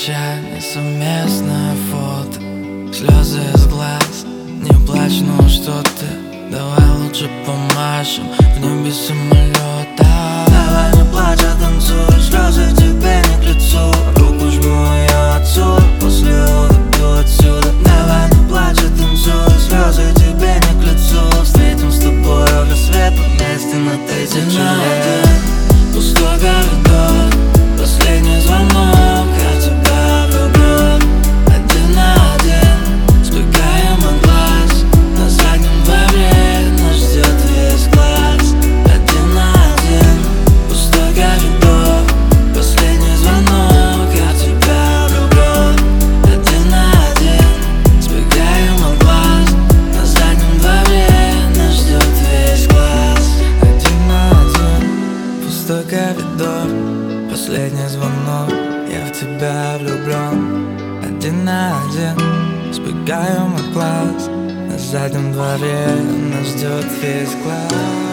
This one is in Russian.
прощание, совместное фото, слезы из глаз. Не плачь, ну что ты, давай лучше помашем в небе самолета. Давай не плачь, а танцуй, слезы тебе не к лицу. Руку жму ее отцу, после уведу отсюда. Давай не плачь, а танцуй, слезы тебе не к лицу. Встретим с тобой рассвет вместе на 1000 лет. Пустой коридор, последний звонок, я в тебя влюблен. Один на один, сбегаем от глаз. На заднем дворе нас ждет весь класс. Один на один, пустой коридор, последний звонок, я в тебя влюблен. Один на один, сбегаем от глаз. На заднем дворе нас ждет весь класс. Один на один, пустой коридор, последний звонок, я в тебя влюблен. Один на один, сбегаем от глаз. На заднем дворе нас ждет весь класс.